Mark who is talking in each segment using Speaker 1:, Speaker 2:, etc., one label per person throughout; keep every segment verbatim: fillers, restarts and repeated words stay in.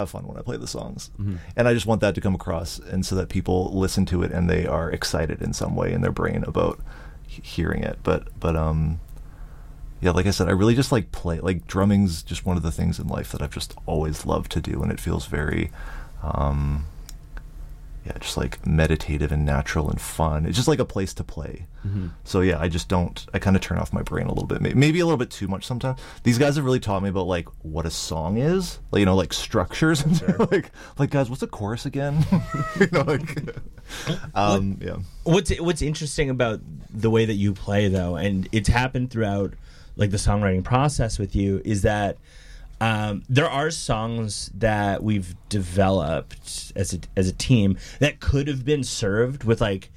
Speaker 1: have fun when I play the songs. Mm-hmm. And I just want that to come across, and so that people listen to it and they are excited in some way in their brain about he- hearing it. But but um yeah, like I said, I really just like play, like drumming's just one of the things in life that I've just always loved to do, and it feels very um yeah, just like meditative and natural and fun. It's just like a place to play. Mm-hmm. So yeah, I just don't, I kind of turn off my brain a little bit, maybe a little bit too much sometimes. These guys have really taught me about like what a song is, like, you know, like structures and
Speaker 2: Sure.
Speaker 1: like, like guys, what's a chorus again? you know, like, um,
Speaker 3: what,
Speaker 1: yeah.
Speaker 3: What's what's interesting about the way that you play though, and it's happened throughout like the songwriting process with you, is that Um, there are songs that we've developed as a, as a team that could have been served with like,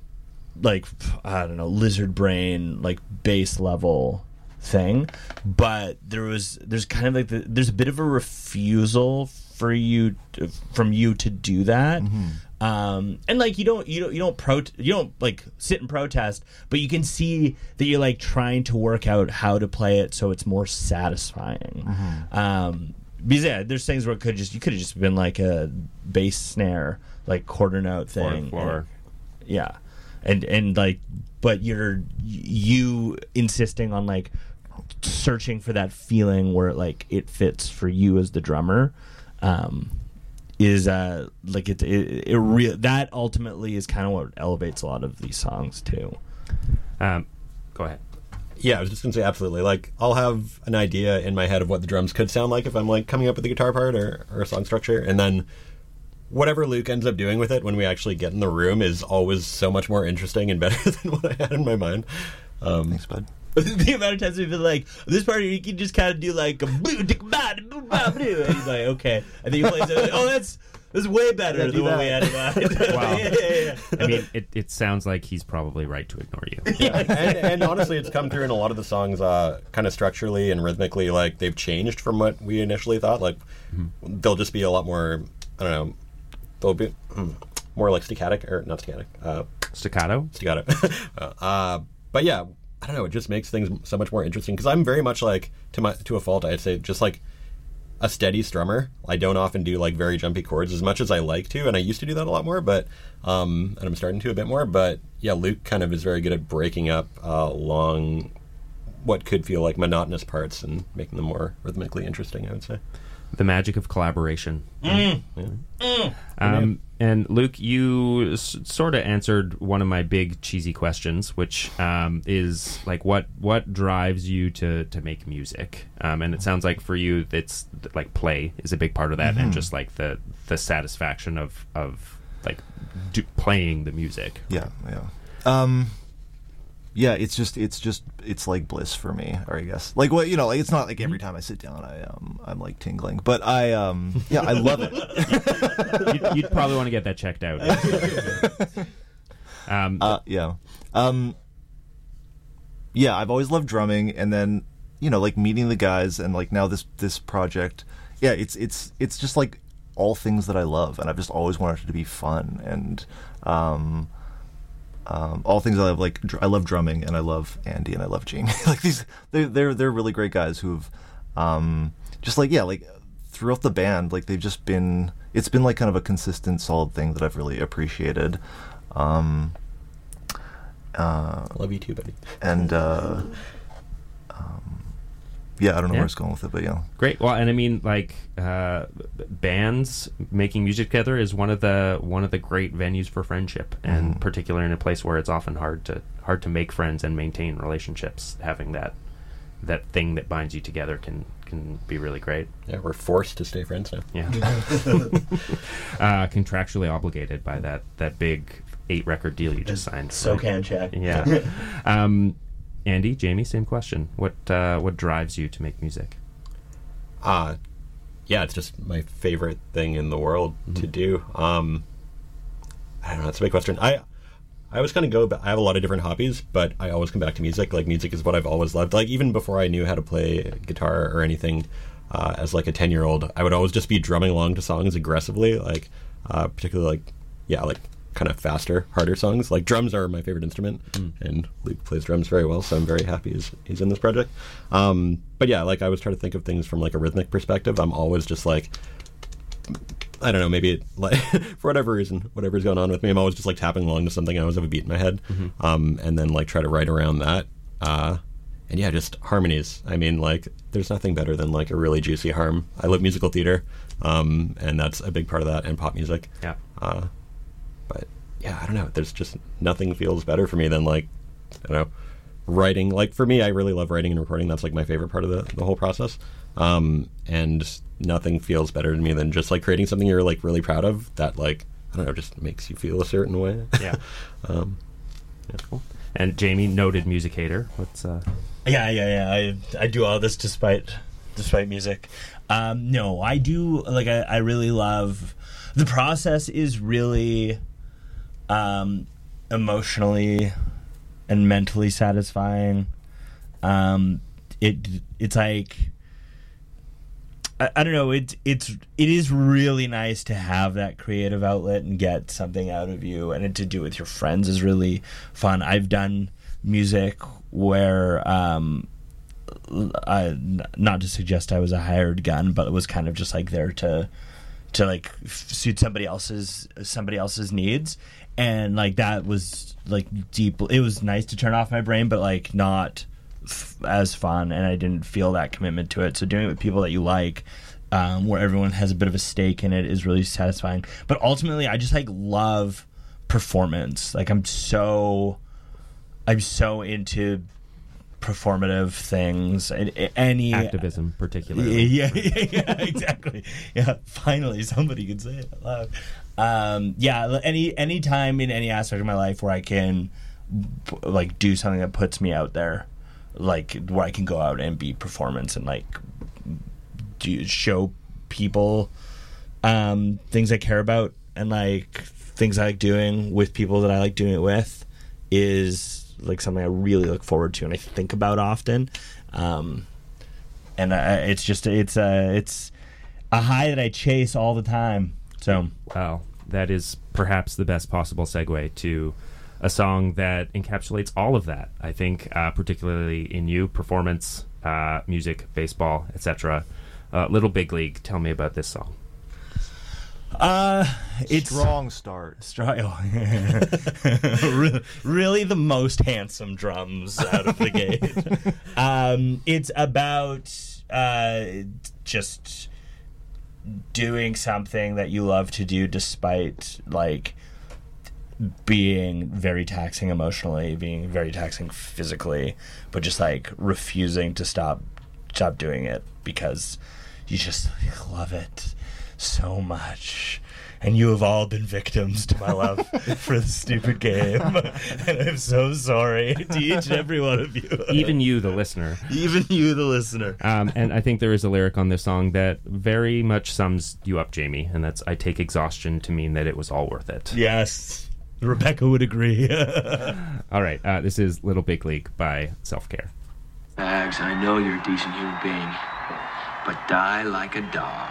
Speaker 3: like I don't know, lizard brain, like bass level thing, but there was there's kind of like the, there's a bit of a refusal for you to, from you to do that. Mm-hmm. Um, and like you don't you don't you don't pro you don't like sit and protest, but you can see that you're like trying to work out how to play it so it's more satisfying. Mm-hmm. Um, because yeah, there's things where it could just you could have just been like a bass snare, like quarter note thing.
Speaker 2: Four, four.
Speaker 3: And, yeah, and and like, but you're you insisting on like searching for that feeling where like it fits for you as the drummer. Um, is uh like it it, it real that ultimately is kind of what elevates a lot of these songs too.
Speaker 2: Um, go ahead.
Speaker 4: Yeah, I was just gonna say absolutely. Like, I'll have an idea in my head of what the drums could sound like if I'm like coming up with the guitar part or, or a song structure, and then whatever Luke ends up doing with it when we actually get in the room is always so much more interesting and better than what I had in my mind. Um,
Speaker 1: Thanks, bud.
Speaker 3: The amount of times we've been like, this part you can just kind of do like a boo, dick, ba, boo, ba, boo. And he's like, okay. And then you play it, like, oh, that's that's way better than what we had in mind.
Speaker 2: Wow.
Speaker 3: yeah, yeah, yeah.
Speaker 2: I mean, it, it sounds like he's probably right to ignore you.
Speaker 4: yeah, and, and honestly, it's come through in a lot of the songs, uh, kind of structurally and rhythmically. Like, they've changed from what we initially thought. Like, mm-hmm. they'll just be a lot more, I don't know, they'll be mm, more like staccato, or not staccato, uh,
Speaker 2: Staccato?
Speaker 4: staccato. uh, but yeah, I don't know, it just makes things so much more interesting, because I'm very much like, to my to a fault, I'd say, just like a steady strummer. I don't often do like very jumpy chords as much as I like to, and I used to do that a lot more, but um, and I'm starting to a bit more. But yeah, Luke kind of is very good at breaking up uh, long, what could feel like monotonous parts and making them more rhythmically interesting, I would say.
Speaker 2: The magic of collaboration.
Speaker 3: Mm.
Speaker 4: Yeah.
Speaker 3: Mm.
Speaker 2: Um, and Luke, you s- sort of answered one of my big cheesy questions, which um, is like, what what drives you to, to make music? Um, and it sounds like for you, it's like play is a big part of that, mm-hmm. and just like the the satisfaction of of like do, playing the music.
Speaker 1: Yeah, yeah. Um, yeah, it's just, it's just, it's like bliss for me, or I guess, like, what, you know, like, it's not like every time I sit down, I, um, I'm like tingling, but I, um, yeah, I love it.
Speaker 2: you'd, you'd probably want to get that checked out. um,
Speaker 1: uh, yeah. Um, yeah, I've always loved drumming, and then, you know, like meeting the guys, and like now this, this project, yeah, it's, it's, it's just like all things that I love, and I've just always wanted it to be fun, and, um, Um, all things I love, like dr- I love drumming, and I love Andy, and I love Jamie. like these, they're they're they're really great guys who've, um, just like yeah, like throughout the band, like they've just been. It's been like kind of a consistent, solid thing that I've really appreciated. Um, uh,
Speaker 4: Love you too, buddy.
Speaker 1: and uh, um, yeah, I don't know
Speaker 2: Yeah.
Speaker 1: where I was going with it, but yeah.
Speaker 2: Great. Well, and I mean, like uh, bands making music together is one of the one of the great venues for friendship, and
Speaker 1: Mhm.
Speaker 2: particularly in a place where it's often hard to hard to make friends and maintain relationships. Having that that thing that binds you together can can be really great.
Speaker 4: Yeah, we're forced to stay friends now.
Speaker 2: Yeah. uh, contractually obligated by that that big eight record deal you just signed.
Speaker 3: So can check.
Speaker 2: Yeah. um, Andy, Jamie, same question. What uh, what drives you to make music?
Speaker 4: Uh, yeah, it's just my favorite thing in the world mm-hmm. to do. Um, I don't know, it's a big question. I I always kind of go, I have a lot of different hobbies, but I always come back to music. Like, music is what I've always loved. Like, even before I knew how to play guitar or anything, uh, as like a ten-year-old, I would always just be drumming along to songs aggressively, like, uh, particularly like, yeah, like, kind of faster, harder songs. Like, drums are my favorite instrument, mm. and Luke plays drums very well, so I'm very happy he's, he's in this project. Um, but yeah, like, I was trying to think of things from like a rhythmic perspective. I'm always just like I don't know, maybe it, like for whatever reason, whatever's going on with me, I'm always just like tapping along to something. I always have a beat in my head, mm-hmm. um, and then like try to write around that. Uh, and yeah, just harmonies. I mean, like there's nothing better than like a really juicy harm. I love musical theater, um, and that's a big part of that, and pop music.
Speaker 2: Yeah.
Speaker 4: Uh, but yeah, I don't know. There's just nothing feels better for me than like, I don't know, writing. Like for me, I really love writing and recording. That's like my favorite part of the, the whole process. Um, and nothing feels better to me than just like creating something you're like really proud of that like, I don't know, just makes you feel a certain way.
Speaker 2: Yeah.
Speaker 4: um,
Speaker 2: yeah. Cool. And Jamie, noted musicator. What's uh
Speaker 3: Yeah, yeah, yeah. I I do all this despite despite music. Um, no, I do like I, I really love the process is really um, emotionally and mentally satisfying. Um, it it's like I, I don't know. It's it's it is really nice to have that creative outlet and get something out of you, and to do it with your friends is really fun. I've done music where um, I, not to suggest I was a hired gun, but it was kind of just like there to to like suit somebody else's somebody else's needs, and like that was like deep. It was nice to turn off my brain, but like not f- as fun, and I didn't feel that commitment to it. So doing it with people that you like, um, where everyone has a bit of a stake in it, is really satisfying. But ultimately, I just like love performance. Like I'm so I'm so into performative things, any
Speaker 2: activism particularly.
Speaker 3: Yeah, yeah, yeah, exactly. Yeah, finally somebody can say it out loud. Um, yeah, any any time in any aspect of my life where I can like do something that puts me out there, like where I can go out and be performance and like do show people um, things I care about and like things I like doing with people that I like doing it with, is like something I really look forward to and I think about often. Um, and I, it's just it's a it's a high that I chase all the time. So
Speaker 2: wow, that is perhaps the best possible segue to a song that encapsulates all of that. I think, uh, particularly in you, performance, uh, music, baseball, et cetera. Uh, Little Big League. Tell me about this song.
Speaker 3: Uh, it's
Speaker 1: strong start.
Speaker 3: Strong, really, really the most handsome drums out of the gate. um, it's about uh, just doing something that you love to do, despite like being very taxing emotionally, being very taxing physically, but just like refusing to stop, stop doing it because you just love it so much, and you have all been victims to my love for this stupid game, and I'm so sorry to each and every one of you,
Speaker 2: even you the listener
Speaker 3: even you the listener.
Speaker 2: Um, and I think there is a lyric on this song that very much sums you up, Jamie, and that's, I take exhaustion to mean that it was all worth it.
Speaker 3: Yes, Rebecca would agree.
Speaker 2: All right, uh, this is Little Big League by Self Care.
Speaker 5: Bags, I know you're a decent human being, but die like a dog.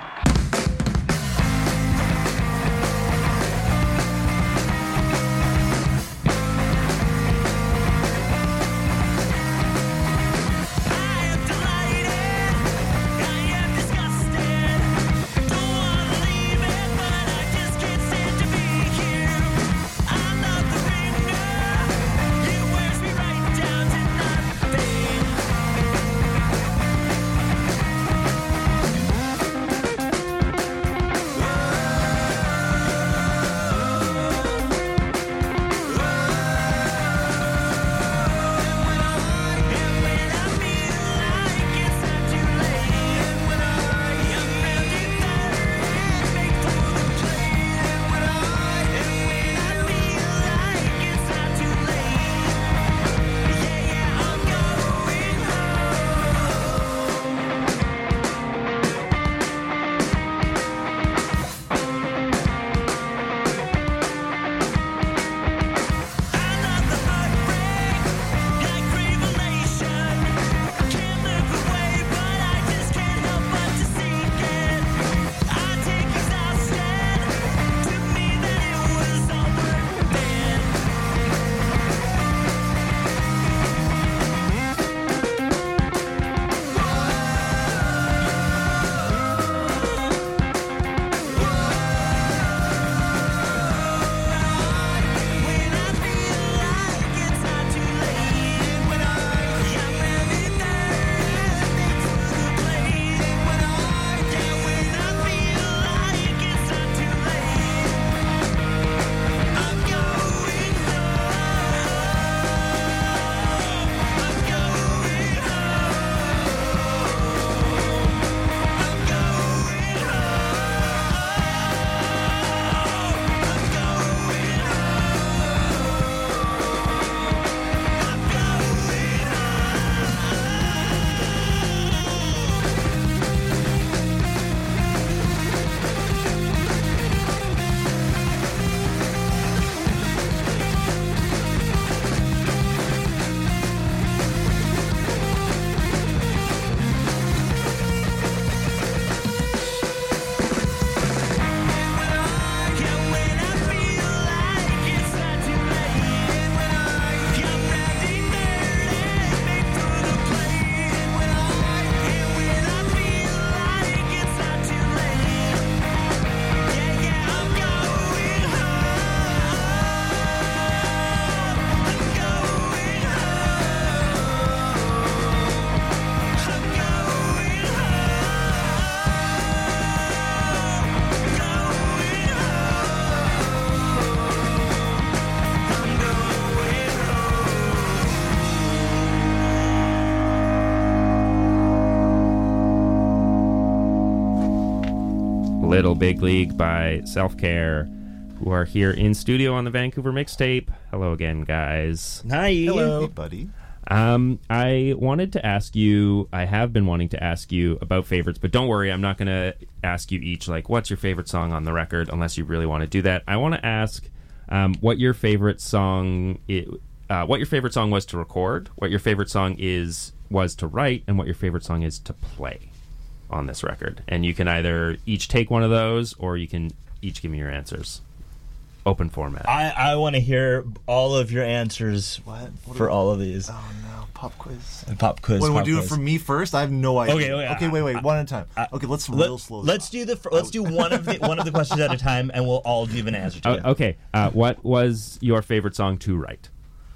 Speaker 2: Little Big League by Self Care, who are here in studio on the Vancouver Mixtape. Hello again, guys.
Speaker 3: Hi.
Speaker 1: Hey, buddy.
Speaker 2: Um, I wanted to ask you, I have been wanting to ask you about favorites, but don't worry, I'm not going to ask you each, like, what's your favorite song on the record, unless you really want to do that. I want to ask um, what your favorite song i- uh, what your favorite song was to record, what your favorite song is was to write, and what your favorite song is to play on this record. And you can either each take one of those, or you can each give me your answers. Open format.
Speaker 3: I, I want to hear all of your answers
Speaker 1: What? What
Speaker 3: for
Speaker 1: do-
Speaker 3: all of these.
Speaker 1: Oh no, pop quiz.
Speaker 3: Pop quiz.
Speaker 1: Wait,
Speaker 3: pop
Speaker 1: we'll do it
Speaker 3: quiz.
Speaker 1: for me first. I have no idea.
Speaker 3: Okay, okay,
Speaker 1: okay, wait, wait,
Speaker 3: I-
Speaker 1: one at a time.
Speaker 3: I-
Speaker 1: okay, let's
Speaker 3: Let,
Speaker 1: real slow.
Speaker 3: let's do the fir- let's do one of the one of the questions at a time, and we'll all give an answer to
Speaker 2: Oh,
Speaker 3: it.
Speaker 2: okay. Uh, what was your favorite song to write?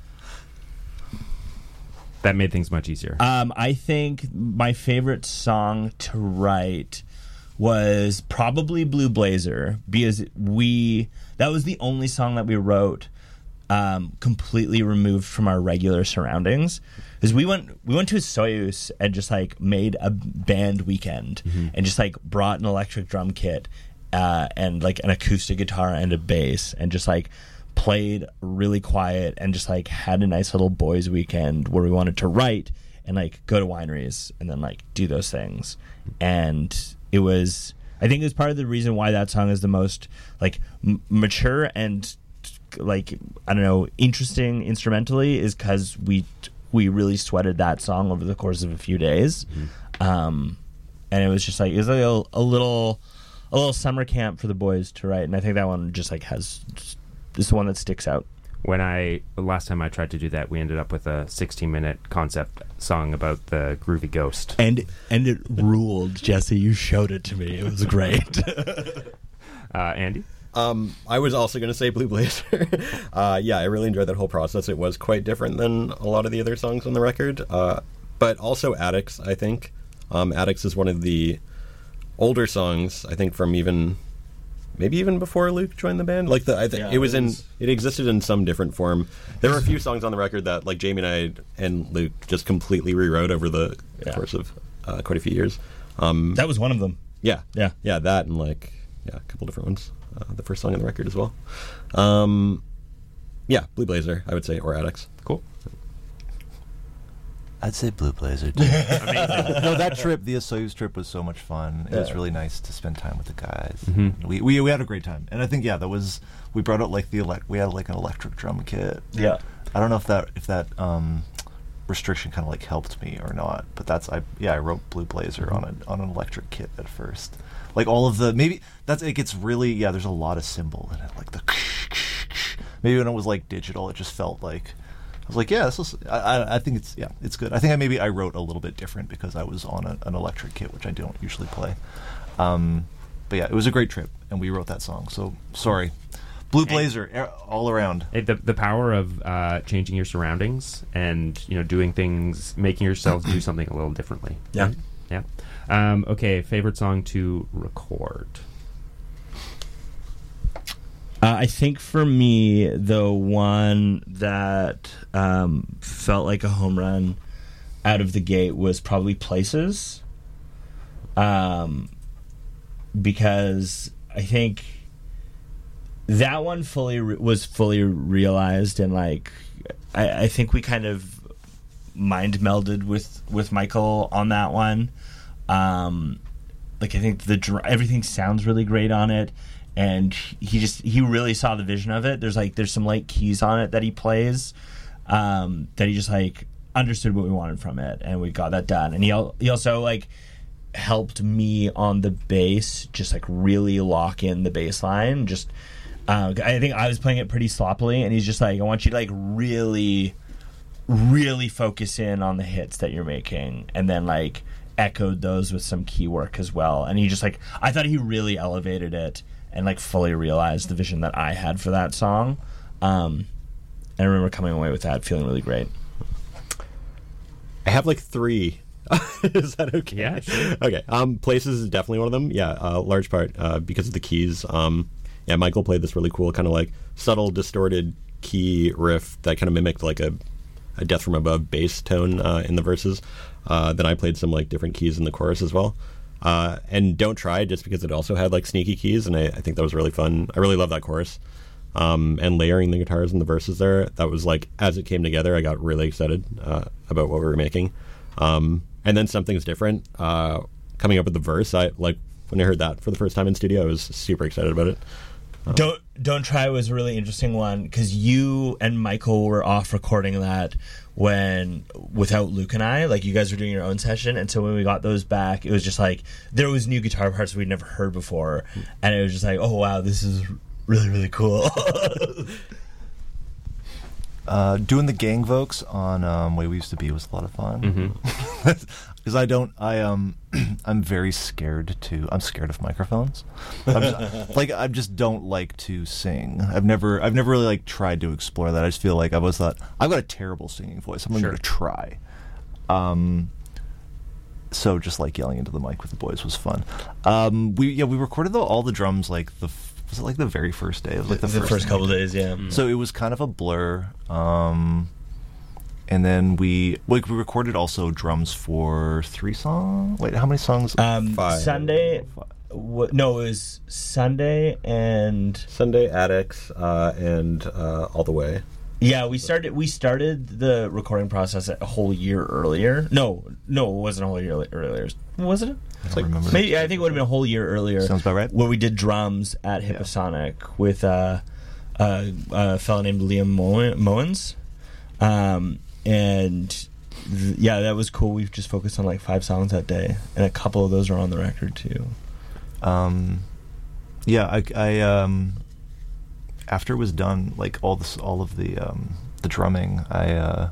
Speaker 2: That made things much easier.
Speaker 3: Um, I think my favorite song to write was probably Blue Blazer, because we that was the only song that we wrote um, completely removed from our regular surroundings. Because we went we went to Soyuz and just like made a band weekend and just like brought an electric drum kit uh, and like an acoustic guitar and a bass and just like played really quiet and just like had a nice little boys weekend where we wanted to write and like go to wineries and then like do those things. And it was, I think it was part of the reason why that song is the most like m- mature and like, I don't know, interesting instrumentally, is because we we really sweated that song over the course of a few days. Um, and it was just like, it was like a, a little a little summer camp for the boys to write. And I think that one just like has, is the one that sticks out.
Speaker 2: When I the last time I tried to do that, we ended up with a sixteen minute concept song about the groovy ghost.
Speaker 3: And and it ruled, Jesse. You showed it to me. It was great.
Speaker 2: Uh, Andy?
Speaker 4: Um, I was also going to say Blue Blazer. uh, yeah, I really enjoyed that whole process. It was quite different than a lot of the other songs on the record. Uh, but also Addicts, I think. Um, Addicts is one of the older songs, I think, from even... maybe even before Luke joined the band. Like the, I th-
Speaker 3: Yeah,
Speaker 4: it was
Speaker 3: it
Speaker 4: in,
Speaker 3: was-
Speaker 4: it existed in some different form. There were a few songs on the record that, like, Jamie and I and Luke just completely rewrote over the
Speaker 3: Yeah.
Speaker 4: course of uh, quite a few years. Um,
Speaker 3: That was one of them.
Speaker 4: yeah,
Speaker 3: Yeah.
Speaker 4: yeah, that and like yeah, a couple different ones. Uh, the first song on the record as well. Um, yeah, Blue Blazer, I would say, or Addicts.
Speaker 2: Cool.
Speaker 1: I'd say Blue Blazer. Too. No, that trip, the Soyuz trip, was so much fun. It was
Speaker 3: Yeah.
Speaker 1: really nice to spend time with the guys.
Speaker 2: Mhm.
Speaker 1: We, we we had a great time, and I think yeah, that was we brought out like the elect. We had like an electric drum kit.
Speaker 3: Yeah.
Speaker 1: I don't know if that if that um, restriction kind of like helped me or not, but that's I yeah I wrote Blue Blazer on a on an electric kit at first. Like all of the maybe that's it gets really yeah. There's a lot of cymbal in it, like the maybe when it was like digital, it just felt like. I was like, yeah, this is. I, I, I think it's yeah, it's good. I think I maybe I wrote a little bit different because I was on a, an electric kit, which I don't usually play. Um, but yeah, it was a great trip, and we wrote that song. So sorry, Blue Blazer er, all around.
Speaker 2: It, the the power of uh, changing your surroundings and you know doing things, making yourself do something a little differently.
Speaker 3: Yeah.
Speaker 2: Right? Yeah. Um, okay, favorite song to record.
Speaker 3: Uh, I think for me, the one that um, felt like a home run out of the gate was probably Places. Um, because I think that one fully re- was fully realized, and like I, I think we kind of mind melded with with Michael on that one. Um, like I think the dr- everything sounds really great on it. And he just he really saw the vision of it. There's like there's some light keys on it that he plays, um, that he just like understood what we wanted from it, and we got that done. And he al- he also like helped me on the bass, just like really lock in the bass line. Just uh, I think I was playing it pretty sloppily, and he's just like, I want you to like really, really focus in on the hits that you're making, and then like echoed those with some key work as well. And he just like I thought he really elevated it. And like fully realized the vision that I had for that song. Um, and I remember coming away with that feeling really great.
Speaker 4: I have like three. Is that okay?
Speaker 2: Yeah, sure.
Speaker 4: Okay. Um, Places is definitely one of them. Yeah, uh, large part uh, because of the keys. Um, yeah, Michael played this really cool kind of like subtle, distorted key riff that kind of mimicked like a, a Death from Above bass tone uh, in the verses. Uh, then I played some like different keys in the chorus as well. Uh, and Don't Try, just because it also had like sneaky keys, and I, I think that was really fun. I really love that chorus. Um, and layering the guitars and the verses there, that was like, as it came together, I got really excited uh, about what we were making. Um, and then Something's Different, uh, coming up with the verse, I like when I heard that for the first time in studio, I was super excited about it. Um,
Speaker 3: Don't Don't Try was a really interesting one because you and Michael were off recording that when without Luke and I, like you guys were doing your own session, and so when we got those back, it was just like there was new guitar parts we'd never heard before, and it was just like, oh wow, this is really, really cool.
Speaker 1: uh, doing the gang vocals on um, Way We Used to Be was a lot of fun. Because mm-hmm. I don't, I um, I'm very scared to. I'm scared of microphones. I'm just, like I just don't like to sing. I've never, I've never really like tried to explore that. I just feel like I've always thought I've got a terrible singing voice. I'm
Speaker 2: Sure.
Speaker 1: going to try. Um. So just like yelling into the mic with the boys was fun. Um. We yeah we recorded the, all the drums like the. Was it like the very first day of like the,
Speaker 3: the
Speaker 1: first,
Speaker 3: first couple
Speaker 1: night?
Speaker 3: days, yeah.
Speaker 1: So it was kind of a blur. Um, and then we like we recorded also drums for three songs. Wait, how many songs?
Speaker 3: Um,
Speaker 4: Five.
Speaker 3: Sunday, w- no, it was Sunday and
Speaker 4: Sunday, Addicts, uh, and uh, All the Way.
Speaker 3: yeah, we started we started the recording process a whole year earlier. No, no, it wasn't a whole year earlier. Was it?
Speaker 1: I don't remember.
Speaker 3: Maybe I think it would have been a whole year earlier.
Speaker 1: Sounds about right.
Speaker 3: Where we did drums at Hipposonic with uh, uh, a fellow named Liam Mo- Mowens, um, and th- yeah, that was cool. We've just focused on like five songs that day, and a couple of those are on the record too.
Speaker 1: Um, yeah, I, I um, after it was done, like all this, all of the um, the drumming, I uh,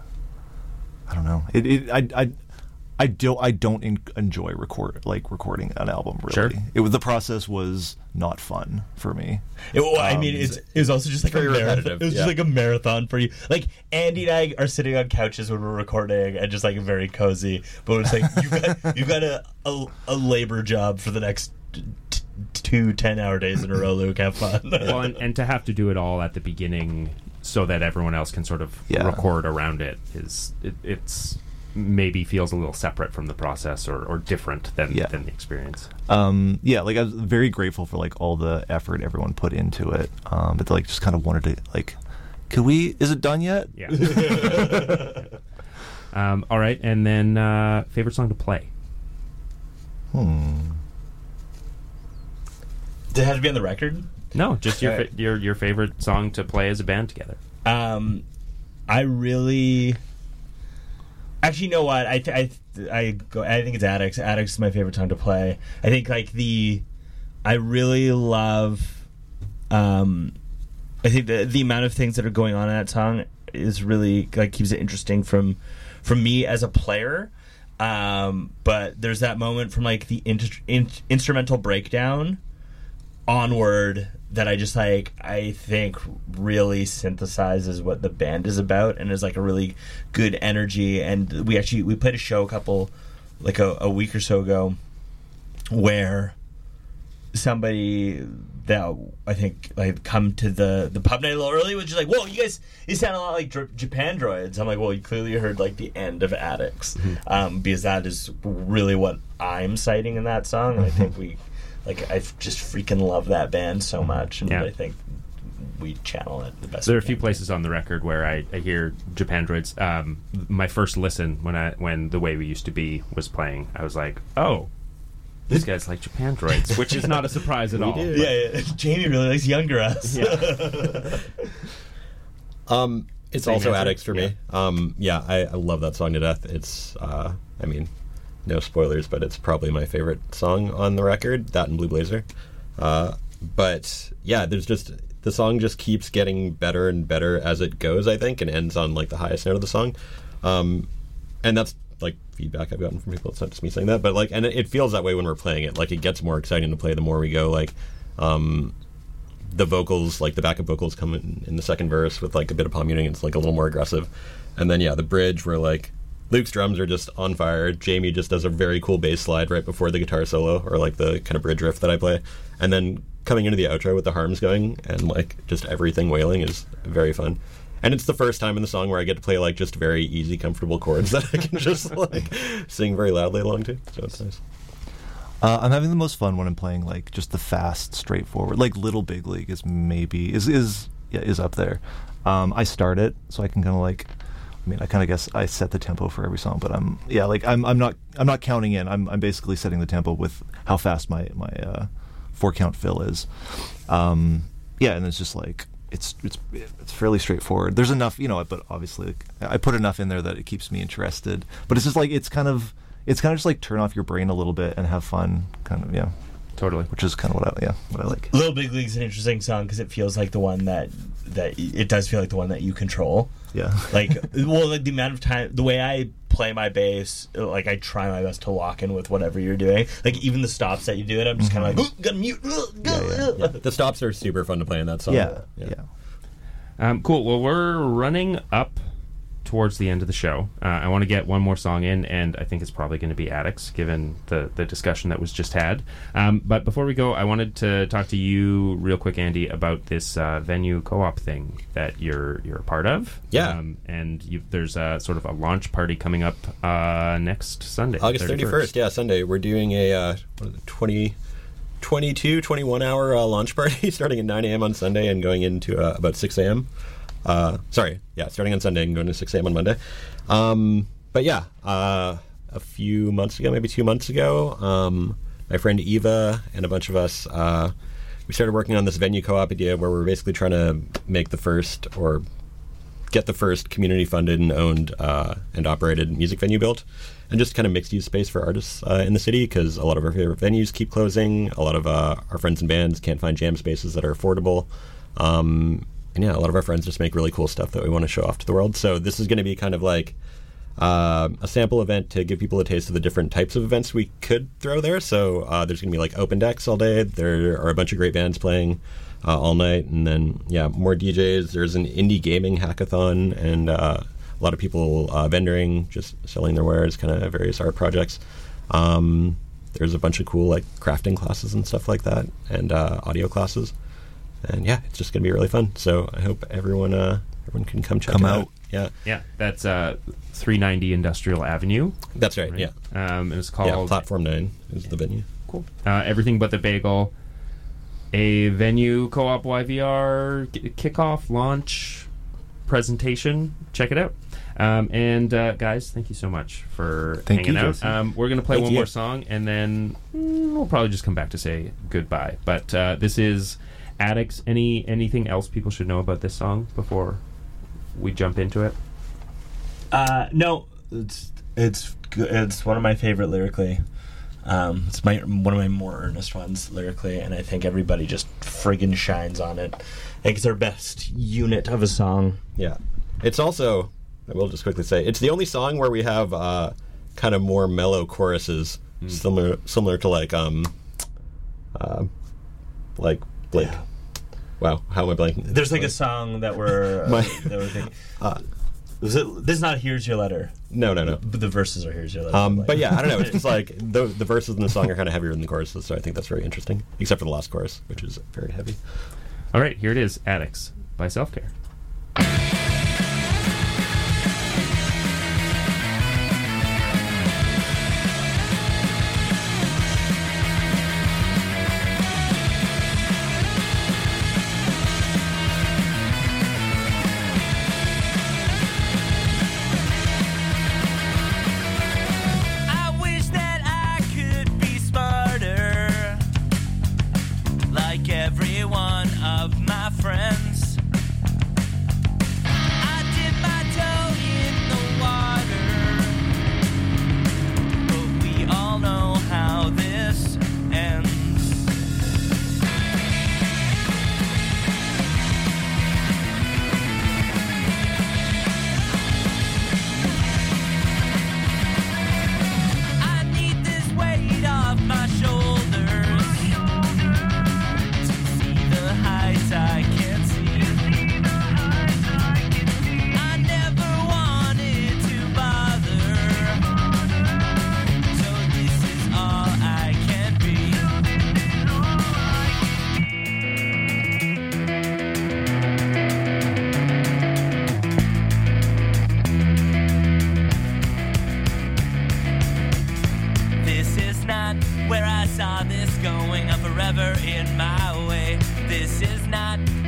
Speaker 1: I don't know. It, it I I. I don't. I don't en- enjoy record like recording an album. Really,
Speaker 2: Sure.
Speaker 1: it was the process was not fun for me.
Speaker 3: It, well, I
Speaker 1: Um,
Speaker 3: mean, it's, it was also just like a
Speaker 4: very
Speaker 3: marathon.
Speaker 4: repetitive,
Speaker 3: It was
Speaker 4: yeah.
Speaker 3: just like a marathon for you. Like Andy and I are sitting on couches when we're recording, and just like very cozy. But it's like you got you got a, a a labor job for the next t- t- two ten-hour days in a row. Luke, have fun.
Speaker 2: Well, and, and to have to do it all at the beginning so that everyone else can sort of
Speaker 1: Yeah.
Speaker 2: record around it is it, it's maybe feels a little separate from the process or, or different than
Speaker 1: Yeah.
Speaker 2: than the experience.
Speaker 1: um yeah like I was very grateful for like all the effort everyone put into it, um but like just kind of wanted to like, could we is it done yet?
Speaker 2: Yeah. um, all right, and then uh, favorite song to play.
Speaker 1: hmm
Speaker 3: Did it have to be on the record?
Speaker 2: No, just your
Speaker 3: Alright.
Speaker 2: fa- your your favorite song to play as a band together.
Speaker 3: Um, I really. Actually, you know what? I th- I th- I go. I think it's Addicts. Addicts is my favorite song to play. I think like the. I really love. Um, I think the the amount of things that are going on in that song is really like keeps it interesting from, from me as a player. Um, but there's that moment from like the in- in- instrumental breakdown onward that I just like I think really synthesizes what the band is about and is like a really good energy. And we actually we played a show a couple like a, a week or so ago where somebody that I think like come to the the pub night a little early was just like, whoa, you guys you sound a lot like Dr- Japan Droids. I'm like, well, you clearly heard like the end of Addicts,
Speaker 1: Mm-hmm.
Speaker 3: um, because that is really what I'm citing in that song. And I think we like I just freaking love that band so much, and
Speaker 2: Yeah.
Speaker 3: I think we channel it the best.
Speaker 2: There are
Speaker 3: we
Speaker 2: a few
Speaker 3: can.
Speaker 2: places on the record where I, I hear Japan Droids. Um, my first listen when I when The Way We Used to Be was playing, I was like, oh, these guys like Japan Droids, which is not a surprise at all.
Speaker 4: do.
Speaker 2: but-
Speaker 3: Yeah, yeah, Jamie really likes younger us.
Speaker 2: Yeah.
Speaker 4: Um, it's
Speaker 2: Same
Speaker 4: also
Speaker 2: answer?
Speaker 4: Addicts for me. Um, yeah, I, I love that song to death. It's, uh, I mean, no spoilers, but it's probably my favorite song on the record. That and Blue Blazer. Uh, but yeah, there's just the song just keeps getting better and better as it goes, I think, and ends on like the highest note of the song. Um, and that's like feedback I've gotten from people. It's not just me saying that, but like, and it, it feels that way when we're playing it. Like, it gets more exciting to play the more we go. Like, um, the vocals, like the backup vocals, come in, in the second verse with like a bit of palm muting. It's like a little more aggressive, and then yeah, the bridge where like Luke's drums are just on fire. Jamie just does a very cool bass slide right before the guitar solo, or like the kind of bridge riff that I play, and then coming into the outro with the harms going and like just everything wailing is very fun. And it's the first time in the song where I get to play like just very easy, comfortable chords that I can just like sing very loudly along to. So it's nice.
Speaker 1: Uh, I'm having the most fun when I'm playing like just the fast, straightforward. Like Little Big League is maybe is is yeah is up there. Um, I start it so I can kind of like. I mean, I kind of guess I set the tempo for every song, but I'm yeah like I'm I'm not I'm not counting in. I'm I'm basically setting the tempo with how fast my my uh, four count fill is. Um, yeah, and it's just like it's it's it's fairly straightforward. There's enough, you know, but obviously like, I put enough in there that it keeps me interested. But it's just like it's kind of. It's kind of just like turn off your brain a little bit and have fun, kind of, yeah.
Speaker 2: Totally.
Speaker 1: Which is kind of what I, yeah, what I like.
Speaker 3: Little Big League's an interesting song because it feels like the one that, that it does feel like the one that you control.
Speaker 1: Yeah.
Speaker 3: Like, well, like the amount of time, the way I play my bass, like I try my best to lock in with whatever you're doing. Like even the stops that you do it, I'm just mm-hmm. kind of like, oh, gotta mute. Oh,
Speaker 1: yeah, yeah, yeah.
Speaker 4: The stops are super fun to play in that song.
Speaker 1: Yeah, yeah. yeah.
Speaker 2: Um, cool. Well, we're running up towards the end of the show. Uh, I want to get one more song in, and I think it's probably going to be Addicts, given the, the discussion that was just had. Um, but before we go, I wanted to talk to you real quick, Andy, about this uh, venue co-op thing that you're you're a part of.
Speaker 4: Yeah.
Speaker 2: Um, and you, there's a sort of a launch party coming up uh, next Sunday.
Speaker 4: August thirty-first, yeah, Sunday. We're doing a uh, what is it, twenty, twenty-two, twenty-one hour uh, launch party starting at nine a.m. on Sunday and going into uh, about six a.m. Uh, sorry, yeah, starting on Sunday and going to six a.m. on Monday. Um, but yeah, uh, a few months ago, maybe two months ago, um, my friend Eva and a bunch of us, uh, we started working on this venue co-op idea where we're basically trying to make the first or get the first community-funded and owned uh, and operated music venue built, and just kind of mixed-use space for artists uh, in the city because a lot of our favorite venues keep closing. A lot of uh, our friends and bands can't find jam spaces that are affordable. Um, And yeah, a lot of our friends just make really cool stuff that we want to show off to the world. So this is going to be kind of like uh, a sample event to give people a taste of the different types of events we could throw there. So uh, there's going to be like open decks all day. There are a bunch of great bands playing uh, all night. And then, yeah, more D Js. There's an indie gaming hackathon and uh, a lot of people uh, vendoring, just selling their wares, kind of various art projects. Um, there's a bunch of cool like crafting classes and stuff like that, and uh, audio classes. And yeah, it's just going to be really fun. So I hope everyone uh, everyone can come check
Speaker 1: come
Speaker 4: it
Speaker 1: out.
Speaker 4: out. Yeah,
Speaker 2: yeah, that's uh, three ninety Industrial Avenue.
Speaker 4: That's right.
Speaker 2: right?
Speaker 4: Yeah,
Speaker 2: um, and it's called
Speaker 4: yeah, Platform Nine is the venue.
Speaker 2: Cool. Uh, Everything But the Bagel, a venue co-op Y V R k- kickoff launch presentation. Check it out. Um, and uh, guys, thank you so much for
Speaker 1: thank
Speaker 2: hanging
Speaker 1: you,
Speaker 2: out. Um, we're going to play
Speaker 4: thank
Speaker 2: one
Speaker 4: you.
Speaker 2: more song, and then mm, we'll probably just come back to say goodbye. But uh, this is Addicts. Any anything else people should know about this song before we jump into it?
Speaker 3: Uh, no, it's it's good. It's one of my favorite lyrically. Um, it's my one of my more earnest ones lyrically, and I think everybody just friggin' shines on it. I think it's our best unit of a song.
Speaker 4: Yeah, it's also, I will just quickly say, it's the only song where we have uh, kind of more mellow choruses, mm. similar similar to like um, uh, like Blake.
Speaker 3: Yeah.
Speaker 4: Wow, how am I blanking?
Speaker 3: There's like a song that we're uh,
Speaker 4: My-
Speaker 3: that we're thinking. Uh, was it, this is not "Here's Your Letter."
Speaker 4: No, no, no.
Speaker 3: But the verses are "Here's Your Letter."
Speaker 4: Um, but yeah, I don't know. It's just like the the verses in the song are kind of heavier than the choruses, so I think that's very interesting. Except for the last chorus, which is very heavy.
Speaker 2: All right, here it is, Addicts by Self Care.
Speaker 6: I wish that I could be smarter, like every one of my friends.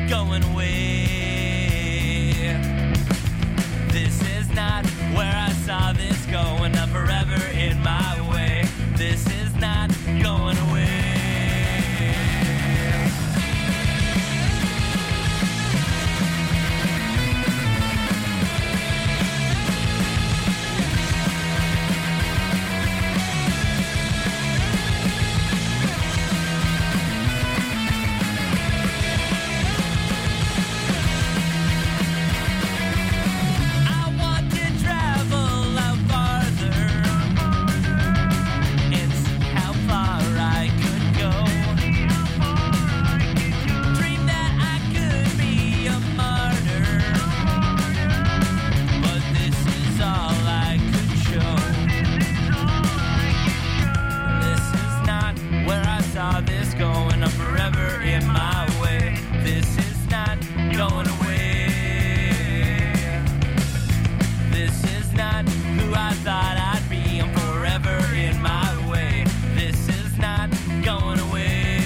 Speaker 6: going away. This is not where I saw this going up forever in my way. This is not going away. I want to travel out farther and see how far I could go. Dream that I could be a martyr, but this is all I could show. This is not where I saw this going up forever in my way. This is not going away. This is not who I thought I'd be. I'm forever in my way. This is not going away.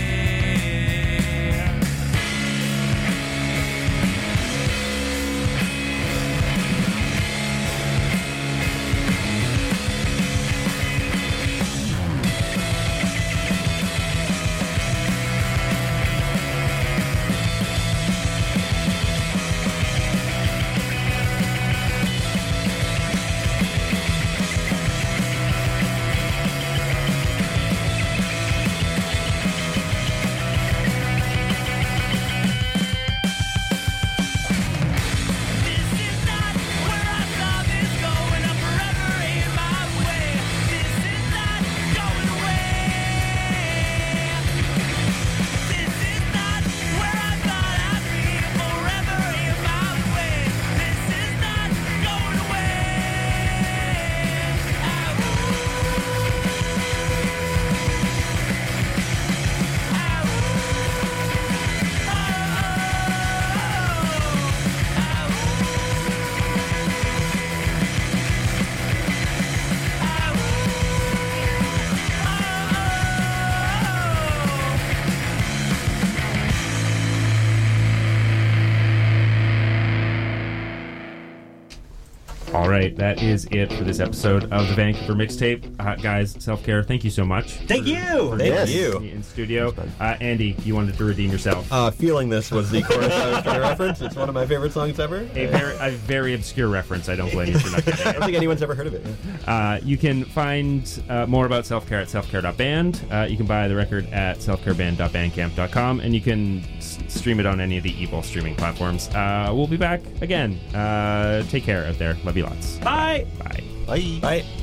Speaker 6: This is not where I saw this going up forever in my way. This is not going away. This is not where I thought I'd be forever in my way. This is not going away.
Speaker 2: All right, that is it for this episode of the Vancouver Mixtape. Uh, guys, Self-Care, thank you so much.
Speaker 3: Thank you.
Speaker 4: Thank
Speaker 1: Yes.
Speaker 4: you.
Speaker 2: In studio. Uh, Andy, you wanted to redeem yourself.
Speaker 4: Uh, Feeling This was the chorus I was trying to reference. It's one of my favorite songs ever.
Speaker 2: A very, a very obscure reference. I don't blame you for not getting
Speaker 4: I
Speaker 2: it.
Speaker 4: don't think anyone's ever heard of it.
Speaker 2: Uh, you can find uh, more about Self-Care at self care dot band. Uh, you can buy the record at self care band dot bandcamp dot com, and you can s- stream it on any of the Evil streaming platforms. Uh, we'll be back again. Uh, take care out there. Love you lots.
Speaker 3: Bye.
Speaker 2: Bye.
Speaker 1: Bye.
Speaker 4: Bye.